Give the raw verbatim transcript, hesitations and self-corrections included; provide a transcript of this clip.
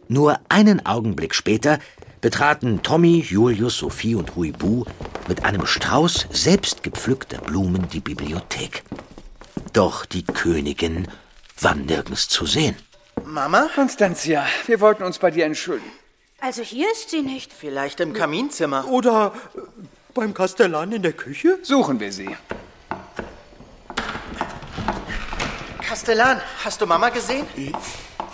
Nur einen Augenblick später betraten Tommy, Julius, Sophie und Huibu mit einem Strauß selbstgepflückter Blumen die Bibliothek. Doch die Königin war nirgends zu sehen. Mama? Constantia, wir wollten uns bei dir entschuldigen. Also hier ist sie nicht. Vielleicht im Kaminzimmer. Oder beim Kastellan in der Küche? Suchen wir sie. Kastellan, hast du Mama gesehen?